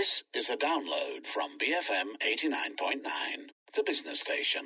This is a download from BFM 89.9, the business station.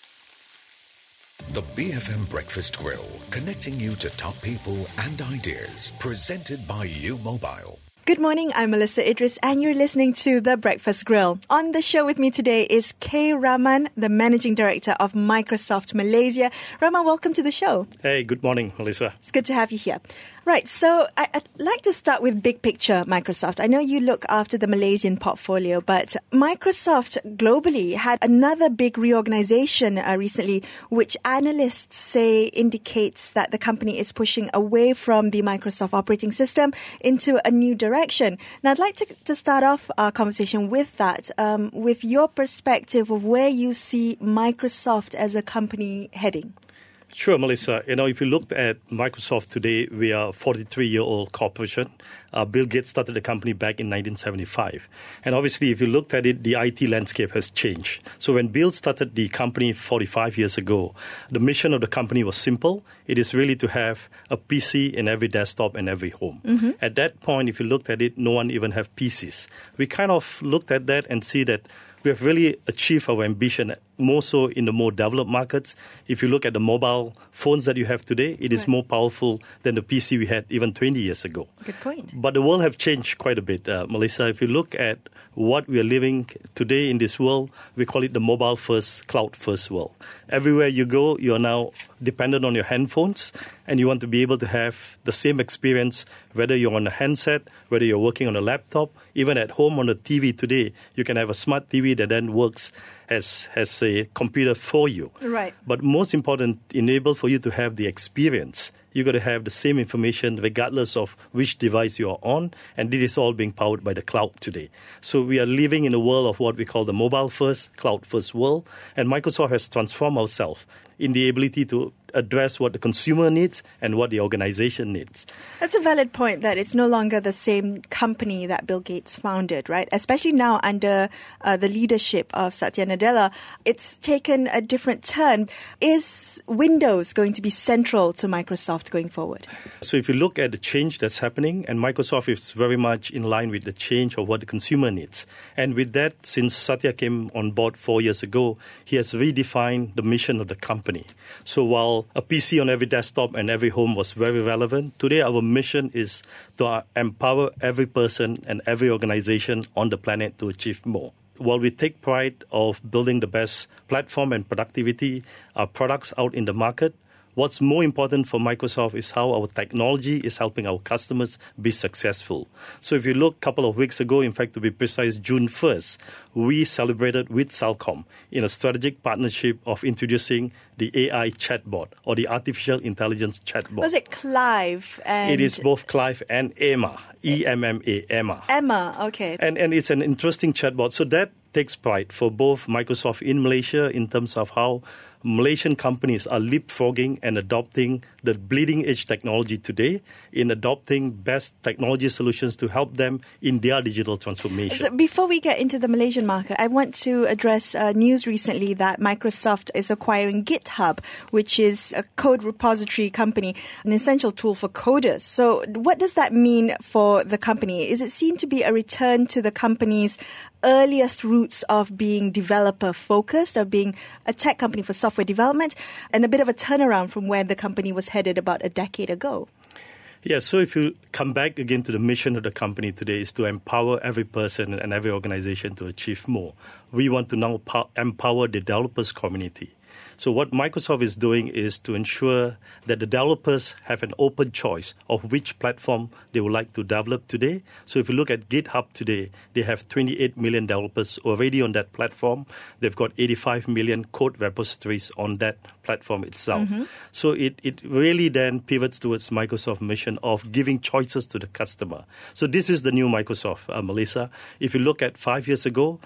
The BFM Breakfast Grill, connecting you to top people and ideas. Presented by U Mobile. Good morning, I'm Melissa Idris and you're listening to The Breakfast Grill. On the show with me today is K. Rahman, the Managing Director of Microsoft Malaysia. Rahman, welcome to the show. Hey, good morning, Melissa. It's good to have you here. Right, so I'd like to start with big picture Microsoft. I know you look after the Malaysian portfolio, but Microsoft globally had another big reorganization recently, which analysts say indicates that the company is pushing away from the Microsoft operating system into a new direction. Now, I'd like to start off our conversation with that, with your perspective of where you see Microsoft as a company heading. Sure, Melissa. If you look at Microsoft today, we are a 43-year-old corporation. Bill Gates started the company back in 1975. And obviously, if you looked at it, the IT landscape has changed. So when Bill started the company 45 years ago, the mission of the company was simple. It is really to have a PC in every desktop and every home. Mm-hmm. At that point, if you looked at it, no one even have PCs. We kind of looked at that and see that we have really achieved our ambition, more so in the more developed markets. If you look at the mobile phones that you have today, it is more powerful than the PC we had even 20 years ago. Good point. But the world have changed quite a bit, Melissa. If you look at what we are living today in this world, we call it the mobile-first, cloud-first world. Everywhere you go, you are now dependent on your handphones, and you want to be able to have the same experience, whether you're on a handset, whether you're working on a laptop, even at home on a TV today, you can have a smart TV that then works as a computer for you. Right. But most important, enable for you to have the experience. You got to have the same information regardless of which device you are on, and this is all being powered by the cloud today. So we are living in a world of what we call the mobile-first, cloud-first world, and Microsoft has transformed ourselves in the ability to address what the consumer needs and what the organization needs. That's a valid point, that it's no longer the same company that Bill Gates founded, right? Especially now under the leadership of Satya Nadella, it's taken a different turn. Is Windows going to be central to Microsoft going forward? So if you look at the change that's happening, and Microsoft is very much in line with the change of what the consumer needs. And with that, since Satya came on board 4 years ago, he has redefined the mission of the company. So while a PC on every desktop and every home was very relevant, today our mission is to empower every person and every organization on the planet to achieve more. While we take pride of building the best platform and productivity products out in the market, what's more important for Microsoft is how our technology is helping our customers be successful. So if you look a couple of weeks ago, in fact, to be precise, June 1st, we celebrated with Cellcom in a strategic partnership of introducing the AI chatbot, or the artificial intelligence chatbot. Was it Clive? It is both Clive and Emma, E-M-M-A, Emma. Emma, okay. And it's an interesting chatbot. So that takes pride for both Microsoft in Malaysia in terms of how Malaysian companies are leapfrogging and adopting the bleeding-edge technology today in adopting best technology solutions to help them in their digital transformation. So before we get into the Malaysian market, I want to address news recently that Microsoft is acquiring GitHub, which is a code repository company, an essential tool for coders. So what does that mean for the company? Is it seen to be a return to the company's earliest roots of being developer-focused, of being a tech company for software development, and a bit of a turnaround from where the company was headed about a decade ago? Yeah, so if you come back again to the mission of the company today is to empower every person and every organization to achieve more. We want to now empower the developers community. So what Microsoft is doing is to ensure that the developers have an open choice of which platform they would like to develop today. So if you look at GitHub today, they have 28 million developers already on that platform. They've got 85 million code repositories on that platform itself. Mm-hmm. So it really then pivots towards Microsoft's mission of giving choices to the customer. So this is the new Microsoft, Melissa. If you look at 5 years ago,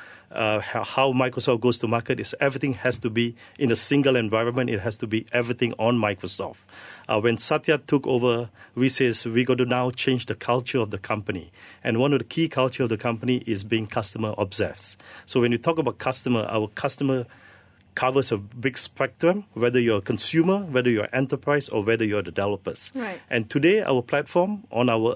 how Microsoft goes to market is everything has to be in a single environment. It has to be everything on Microsoft. When Satya took over, we says we got to now change the culture of the company. And one of the key culture of the company is being customer obsessed. So when you talk about customer, our customer covers a big spectrum, whether you're a consumer, whether you're an enterprise, or whether you're the developers. Right. And today, our platform on our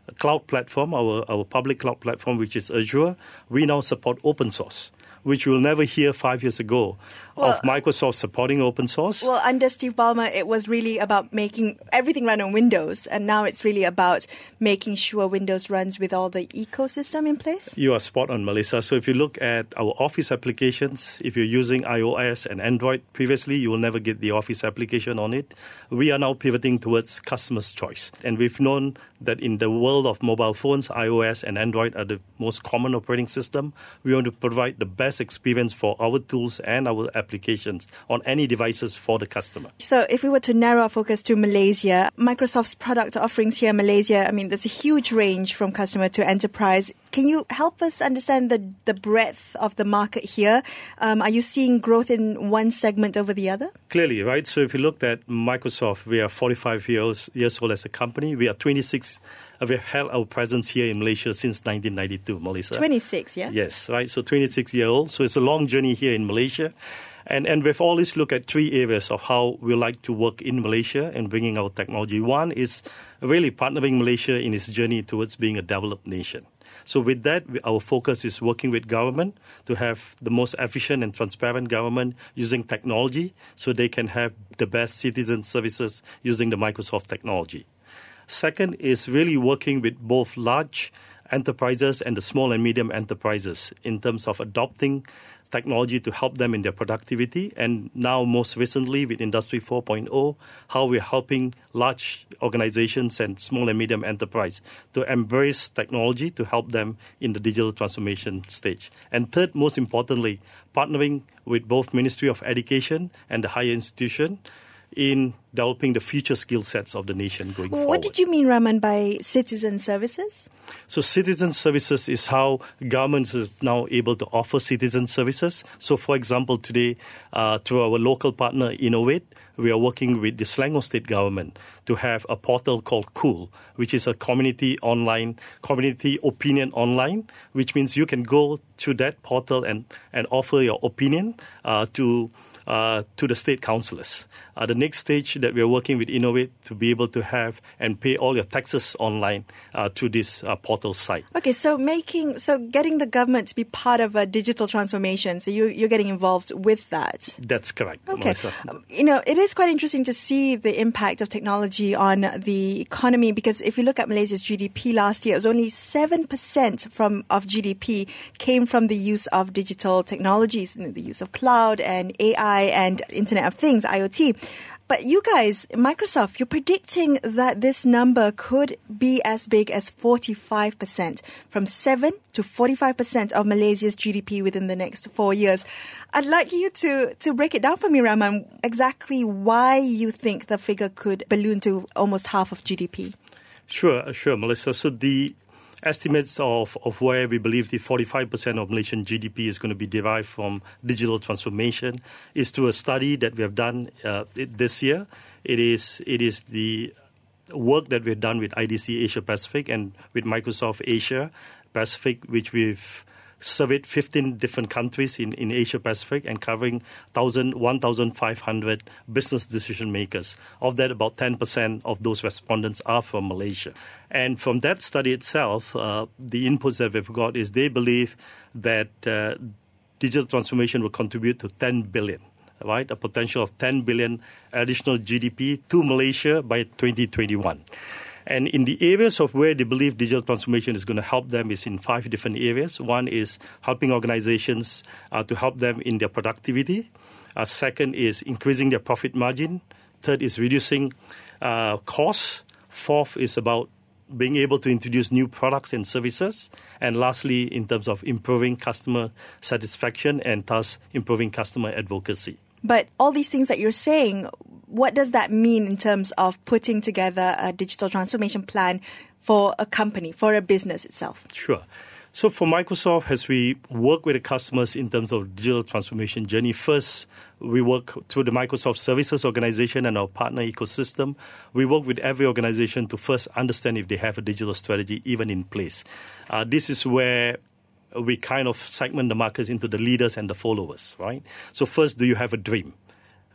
cloud platform, our public cloud platform, which is Azure, we now support open source, which we'll never hear 5 years ago of Microsoft supporting open source. Well, under Steve Ballmer, it was really about making everything run on Windows, and now it's really about making sure Windows runs with all the ecosystem in place? You are spot on, Melissa. So if you look at our Office applications, if you're using iOS and Android previously, you will never get the Office application on it. We are now pivoting towards customer's choice. And we've known that in the world of mobile phones, iOS and Android are the most common operating system. We want to provide the best experience for our tools and our applications on any devices for the customer. So if we were to narrow our focus to Malaysia, Microsoft's product offerings here in Malaysia, I mean, there's a huge range from customer to enterprise. Can you help us understand the breadth of the market here? Are you seeing growth in one segment over the other? Clearly, right? So if you looked at Microsoft, we are 45 years old as a company. We are 26. We have held our presence here in Malaysia since 1992, Melissa. 26, yeah? Yes, right. So 26 years old. So it's a long journey here in Malaysia. And we've always looked at three areas of how we like to work in Malaysia and bringing our technology. One is really partnering Malaysia in its journey towards being a developed nation. So with that, our focus is working with government to have the most efficient and transparent government using technology so they can have the best citizen services using the Microsoft technology. Second is really working with both large enterprises and the small and medium enterprises in terms of adopting technology to help them in their productivity. And now most recently with Industry 4.0, how we're helping large organizations and small and medium enterprise to embrace technology to help them in the digital transformation stage. And third, most importantly, partnering with both Ministry of Education and the higher institution in developing the future skill sets of the nation going forward. What did you mean, Raman, by citizen services? So citizen services is how government is now able to offer citizen services. So for example, today, through our local partner Innovate, we are working with the Selangor State Government to have a portal called Cool, which is a community opinion online, which means you can go to that portal and offer your opinion to the state councillors. The next stage that we are working with Innovate to be able to have and pay all your taxes online through this portal site. Okay, so getting the government to be part of a digital transformation, so you're getting involved with that. That's correct. Okay, it is quite interesting to see the impact of technology on the economy, because if you look at Malaysia's GDP last year, it was only 7% of GDP came from the use of digital technologies, the use of cloud and AI and Internet of Things, IoT. But you guys, Microsoft, you're predicting that this number could be as big as 45%, from 7 to 45% of Malaysia's GDP within the next 4 years. I'd like you to break it down for me, Raman, exactly why you think the figure could balloon to almost half of GDP. Sure, Melissa. So the estimates of where we believe the 45% of Malaysian GDP is going to be derived from digital transformation is through a study that we have done this year. It is the work that we've done with IDC Asia Pacific and with Microsoft Asia Pacific, which we've surveyed 15 different countries in Asia Pacific and covering 1,500 business decision makers. Of that, about 10% of those respondents are from Malaysia. And from that study itself, the inputs that we've got is they believe that digital transformation will contribute to 10 billion. Right, a potential of 10 billion additional GDP to Malaysia by 2021. And in the areas of where they believe digital transformation is going to help them is in 5 different areas. One is helping organizations to help them in their productivity. Second is increasing their profit margin. Third is reducing costs. Fourth is about being able to introduce new products and services. And lastly, in terms of improving customer satisfaction and thus improving customer advocacy. But all these things that you're saying, what does that mean in terms of putting together a digital transformation plan for a company, for a business itself? Sure. So for Microsoft, as we work with the customers in terms of digital transformation journey, first, we work through the Microsoft Services Organization and our partner ecosystem. We work with every organization to first understand if they have a digital strategy even in place. This is where we kind of segment the markets into the leaders and the followers, right? So first, do you have a dream?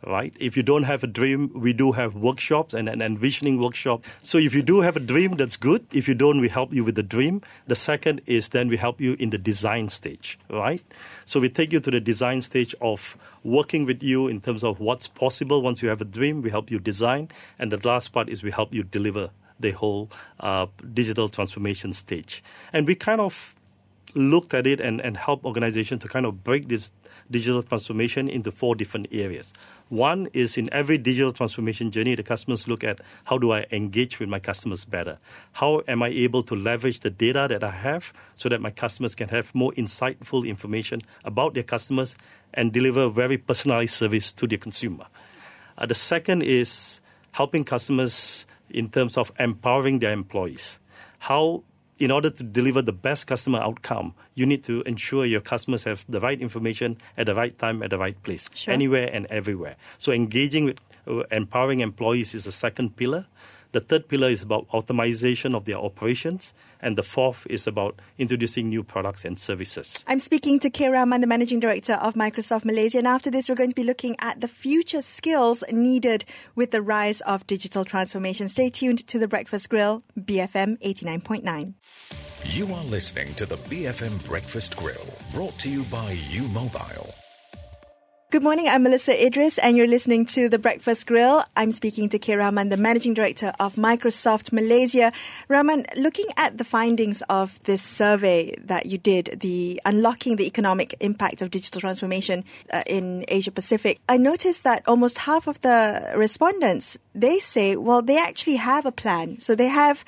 right? If you don't have a dream, we do have workshops and an envisioning workshop. So if you do have a dream, that's good. If you don't, we help you with the dream. The second is then we help you in the design stage, right? So we take you to the design stage of working with you in terms of what's possible. Once you have a dream, we help you design. And the last part is we help you deliver the whole digital transformation stage. And we kind of looked at it and help organizations to kind of break this digital transformation into 4 different areas. One is in every digital transformation journey, the customers look at how do I engage with my customers better? How am I able to leverage the data that I have so that my customers can have more insightful information about their customers and deliver very personalized service to the consumer? The second is helping customers in terms of empowering their employees. How, in order to deliver the best customer outcome, you need to ensure your customers have the right information at the right time, at the right place, anywhere and everywhere. So engaging with empowering employees is the second pillar. The third pillar is about optimization of their operations. And the fourth is about introducing new products and services. I'm speaking to K. Rahman, the Managing Director of Microsoft Malaysia. And after this, we're going to be looking at the future skills needed with the rise of digital transformation. Stay tuned to The Breakfast Grill, BFM 89.9. You are listening to the BFM Breakfast Grill, brought to you by U Mobile. Good morning, I'm Melissa Idris and you're listening to The Breakfast Grill. I'm speaking to K. Rahman, the Managing Director of Microsoft Malaysia. Rahman, looking at the findings of this survey that you did, the Unlocking the Economic Impact of Digital Transformation in Asia Pacific, I noticed that almost half of the respondents, they say, well, they actually have a plan. So they have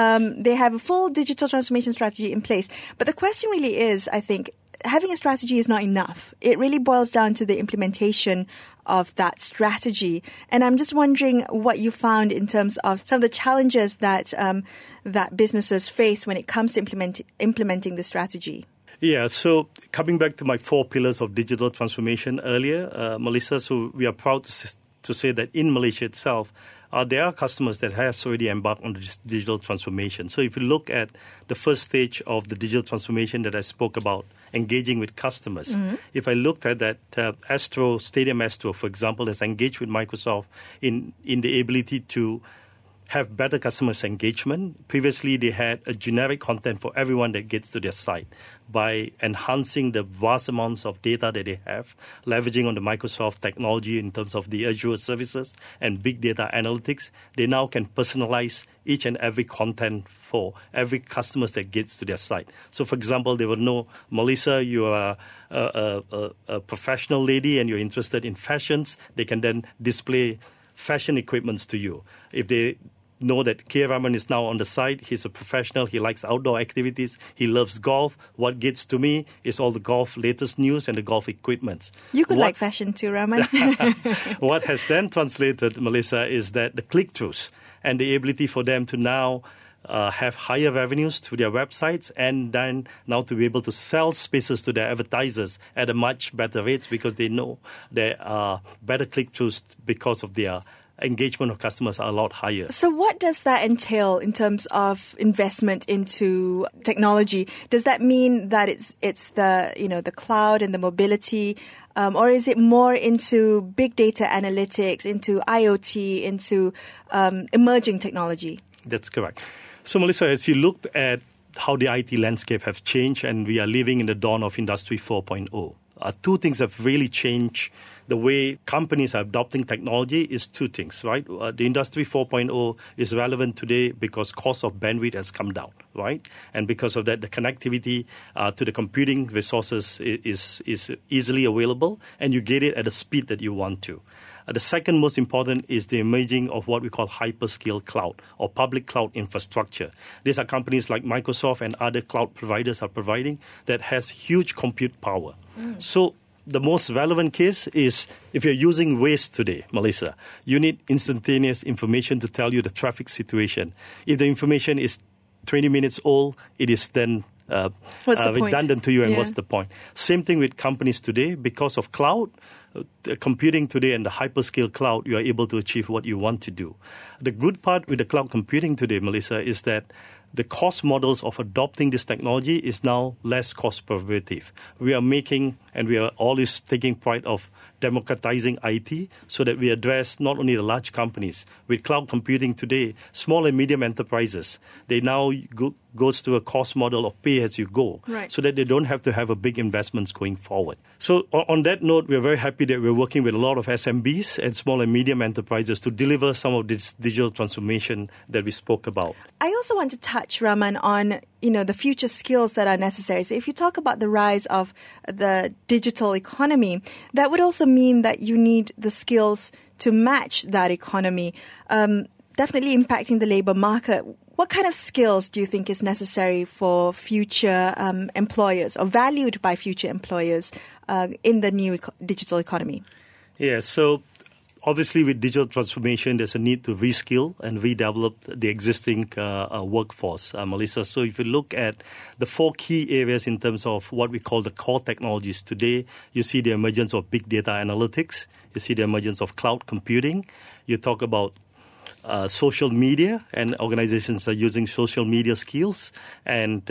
a full digital transformation strategy in place. But the question really is, I think, having a strategy is not enough. It really boils down to the implementation of that strategy. And I'm just wondering what you found in terms of some of the challenges that that businesses face when it comes to implementing the strategy. Yeah, so coming back to my 4 pillars of digital transformation earlier, Melissa, so we are proud to say that in Malaysia itself, there are customers that has already embarked on the digital transformation. So if you look at the first stage of the digital transformation that I spoke about, engaging with customers. Mm-hmm. If I looked at that, Stadium Astro, for example, has engaged with Microsoft in the ability to have better customers engagement. Previously, they had a generic content for everyone that gets to their site. By enhancing the vast amounts of data that they have, leveraging on the Microsoft technology in terms of the Azure services and big data analytics, they now can personalize each and every content for every customer that gets to their site. So, for example, they will know, Melissa, you are a professional lady and you're interested in fashions. They can then display fashion equipments to you. If they know that K. Rahman is now on the site, he's a professional, he likes outdoor activities, he loves golf. What gets to me is all the golf latest news and the golf equipments. You could like fashion too, Rahman. What has then translated, Melissa, is that the click-throughs and the ability for them to now have higher revenues to their websites and then now to be able to sell spaces to their advertisers at a much better rates because they know there are better click-throughs because of their engagement of customers are a lot higher. So what does that entail in terms of investment into technology? Does that mean that it's the the cloud and the mobility, or is it more into big data analytics, into IoT, into emerging technology? That's correct. So Melissa, as you looked at how the IT landscape have changed and we are living in the dawn of Industry 4.0, 2 things have really changed the way companies are adopting technology is 2 things, right? The Industry 4.0 is relevant today because cost of bandwidth has come down, right? And because of that, the connectivity to the computing resources is easily available and you get it at the speed that you want to. The second most important is the emerging of what we call hyperscale cloud or public cloud infrastructure. These are companies like Microsoft and other cloud providers are providing that has huge compute power. So the most relevant case is if you're using Waze today, Melissa, you need instantaneous information to tell you the traffic situation. If the information is 20 minutes old, it is then redundant to you, and what's the point? Same thing with companies today. Because of cloud computing today and the hyperscale cloud, you are able to achieve what you want to do. The good part with the cloud computing today, Melissa, is that the cost models of adopting this technology is now less cost prohibitive. We are making, and we are always taking pride of democratizing IT so that we address not only the large companies. With cloud computing today, small and medium enterprises, they now goes to a cost model of pay as you go, right, so that they don't have to have a big investments going forward. So on that note, we're very happy that we're working with a lot of SMBs and small and medium enterprises to deliver some of this digital transformation that we spoke about. I also want to touch, Raman, on the future skills that are necessary. So if you talk about the rise of the digital economy, that would also mean that you need the skills to match that economy, definitely impacting the labor market. What kind of skills do you think is necessary for future employers or valued by future employers in the new digital economy? Yeah, so obviously with digital transformation, there's a need to reskill and redevelop the existing workforce, Melissa. So if you look at the 4 key areas in terms of what we call the core technologies today, you see the emergence of big data analytics, you see the emergence of cloud computing, you talk about social media, and organizations are using social media skills, and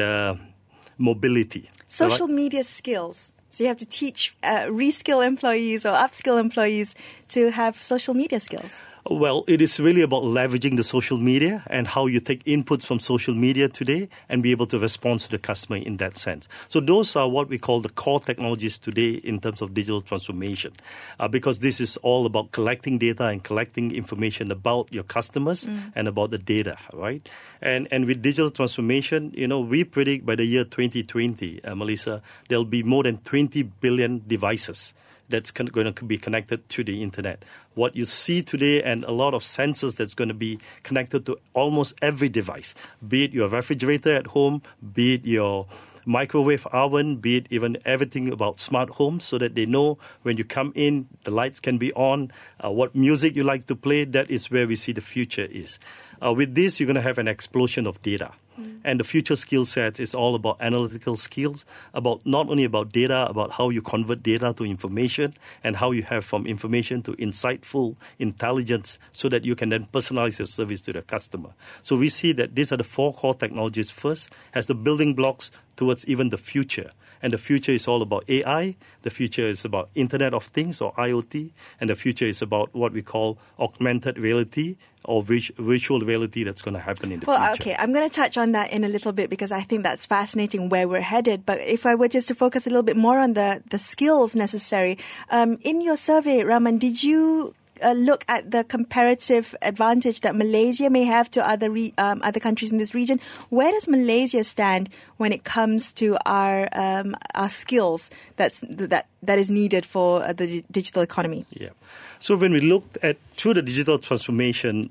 mobility. Social media skills. So you have to teach reskill employees or upskill employees to have social media skills. Well, it is really about leveraging the social media and how you take inputs from social media today and be able to respond to the customer in that sense. So those are what we call the core technologies today in terms of digital transformation, because this is all about collecting data and collecting information about your customers and about the data, right? And with digital transformation, we predict by the year 2020, Melissa, there'll be more than 20 billion devices that's going to be connected to the internet. What you see today and a lot of sensors that's going to be connected to almost every device, be it your refrigerator at home, be it your microwave oven, be it even everything about smart homes, so that they know when you come in, the lights can be on, what music you like to play. That is where we see the future is. With this, you're going to have an explosion of data. And the future skill set is all about analytical skills, about not only about data, about how you convert data to information and how you have from information to insightful intelligence so that you can then personalize your service to the customer. So we see that these are the 4 core technologies first as the building blocks towards even the future. And the future is all about AI, the future is about Internet of Things or IoT, and the future is about what we call augmented reality or virtual reality that's going to happen in the future. Well, okay, I'm going to touch on that in a little bit because I think that's fascinating where we're headed. But if I were just to focus a little bit more on the skills necessary, in your survey, Raman, did you look at the comparative advantage that Malaysia may have to other countries in this region? Where does Malaysia stand when it comes to our skills that is needed for the digital economy? Yeah. So when we looked at through the digital transformation,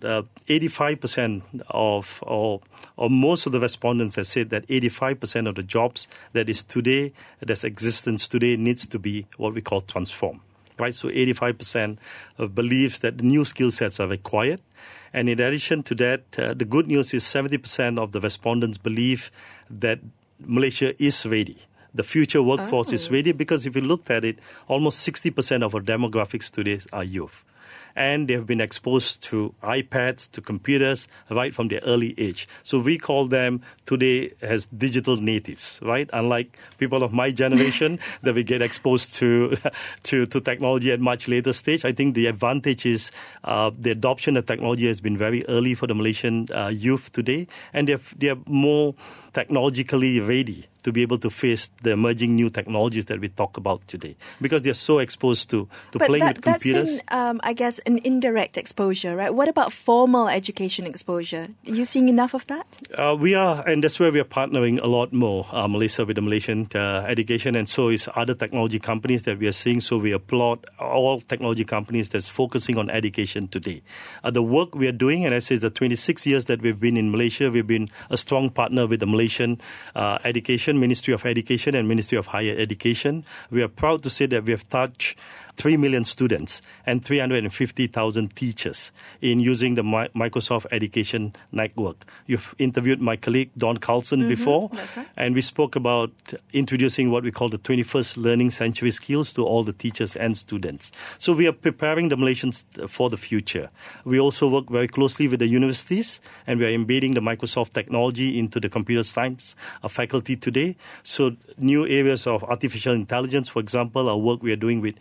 85% or most of the respondents have said that 85% of the jobs that's existence today needs to be what we call transformed. Right, so 85% believes that the new skill sets are required. And in addition to that, the good news is 70% of the respondents believe that Malaysia is ready. The future workforce is ready because if you looked at it, almost 60% of our demographics today are youth. And they have been exposed to iPads, to computers, right from their early age. So we call them today as digital natives, right? Unlike people of my generation that we get exposed to technology at much later stage. I think the advantage is the adoption of technology has been very early for the Malaysian youth today, and they are more technologically ready to be able to face the emerging new technologies that we talk about today because they're so exposed to playing with computers. That's been, I guess, an indirect exposure, right? What about formal education exposure? Are you seeing enough of that? We are, and that's where we are partnering a lot more, Melissa, with the Malaysian education, and so is other technology companies that we are seeing. So we applaud all technology companies that's focusing on education today. The work we are doing, and I say the 26 years that we've been in Malaysia, we've been a strong partner with the Malaysian education, Ministry of Education and Ministry of Higher Education. We are proud to say that we have touched 3 million students and 350,000 teachers in using the Microsoft Education Network. You've interviewed my colleague Don Carlson before, that's right. And we spoke about introducing what we call the 21st learning century skills to all the teachers and students. So we are preparing the Malaysians for the future. We also work very closely with the universities, and we are embedding the Microsoft technology into the computer science faculty today. So new areas of artificial intelligence, for example, our work we are doing with University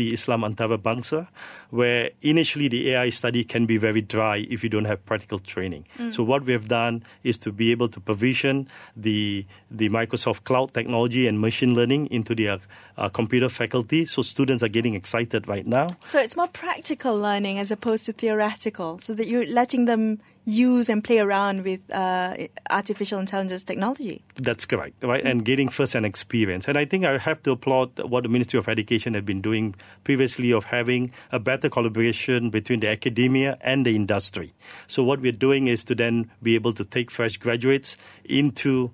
University Islam Antarabangsa, where initially the AI study can be very dry if you don't have practical training. So what we have done is to be able to provision the Microsoft Cloud technology and machine learning into their computer faculty. So students are getting excited right now. So it's more practical learning as opposed to theoretical, so that you're letting them use and play around with artificial intelligence technology. That's correct, right? And getting first-hand experience. And I think I have to applaud what the Ministry of Education had been doing previously of having a better collaboration between the academia and the industry. So what we're doing is to then be able to take fresh graduates into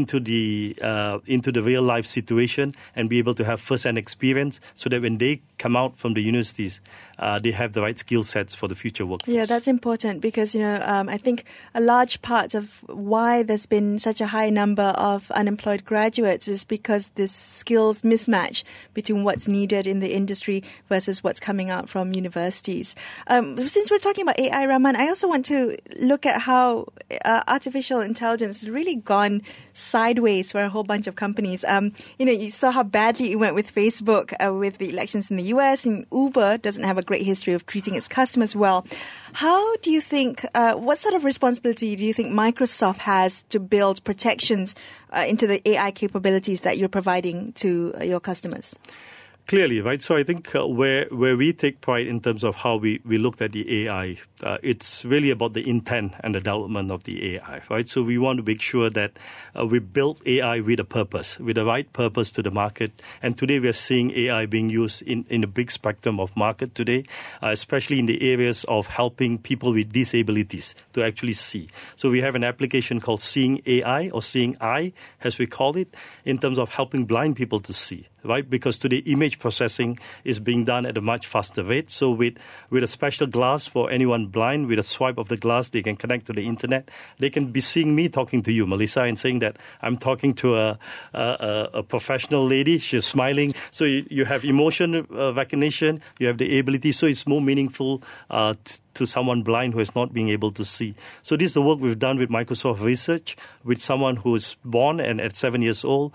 the real life situation and be able to have first-hand experience, so that when they come out from the universities, they have the right skill sets for the future workforce. Yeah, that's important because, I think a large part of why there's been such a high number of unemployed graduates is because this skills mismatch between what's needed in the industry versus what's coming out from universities. Since we're talking about AI, Rahman, I also want to look at how artificial intelligence has really gone sideways for a whole bunch of companies. You saw how badly it went with Facebook with the elections in the US, and Uber doesn't have a great history of treating its customers well. How do you think, what sort of responsibility do you think Microsoft has to build protections into the AI capabilities that you're providing to your customers? Clearly, right? So I think where we take pride in terms of how we looked at the AI, it's really about the intent and the development of the AI, right? So we want to make sure that we build AI with a purpose, with the right purpose to the market. And today we are seeing AI being used in a big spectrum of market today, especially in the areas of helping people with disabilities to actually see. So we have an application called Seeing AI, or Seeing Eye, as we call it, in terms of helping blind people to see, right? Because today image processing is being done at a much faster rate. So with a special glass for anyone blind, with a swipe of the glass, they can connect to the internet. They can be seeing me talking to you, Melissa, and saying that I'm talking to a professional lady. She's smiling. So you have emotion recognition. You have the ability. So it's more meaningful to someone blind who is not being able to see. So this is the work we've done with Microsoft Research, with someone who is born and at 7 years old,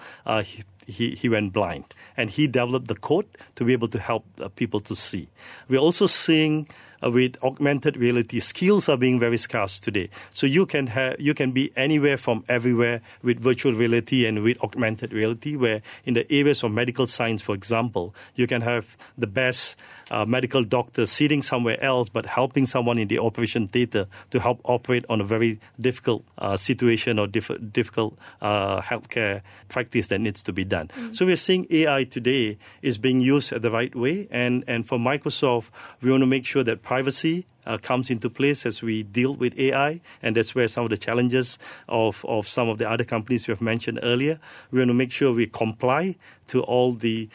he went blind, and he developed the code to be able to help people to see. We're also seeing with augmented reality, skills are being very scarce today. So you can be anywhere from everywhere with virtual reality and with augmented reality, where in the areas of medical science, for example, you can have the best medical doctor sitting somewhere else, but helping someone in the operation theater to help operate on a very difficult situation or difficult healthcare practice that needs to be done. So we're seeing AI today is being used the right way. And for Microsoft, we want to make sure that privacy comes into place as we deal with AI, and that's where some of the challenges of some of the other companies we have mentioned earlier. We want to make sure we comply to all the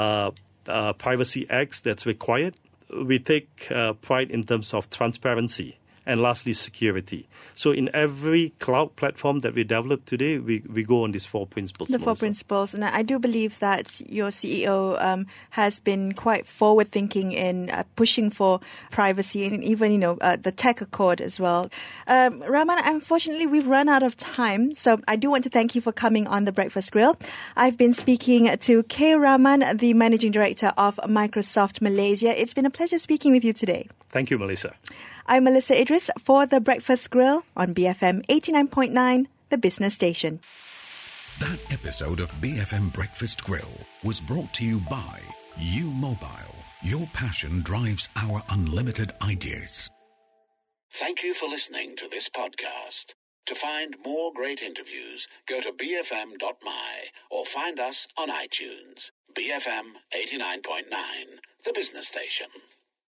privacy acts that's required. We take pride in terms of transparency. And lastly, security. So in every cloud platform that we develop today, we go on these 4 principles. The 4 principles. And I do believe that your CEO has been quite forward-thinking in pushing for privacy and even, the tech accord as well. Rahman, unfortunately, we've run out of time. So I do want to thank you for coming on The Breakfast Grill. I've been speaking to K. Rahman, the Managing Director of Microsoft Malaysia. It's been a pleasure speaking with you today. Thank you, Melissa. I'm Melissa Idris for The Breakfast Grill on BFM 89.9, the business station. That episode of BFM Breakfast Grill was brought to you by U Mobile. Your passion drives our unlimited ideas. Thank you for listening to this podcast. To find more great interviews, go to bfm.my or find us on iTunes. BFM 89.9, the business station.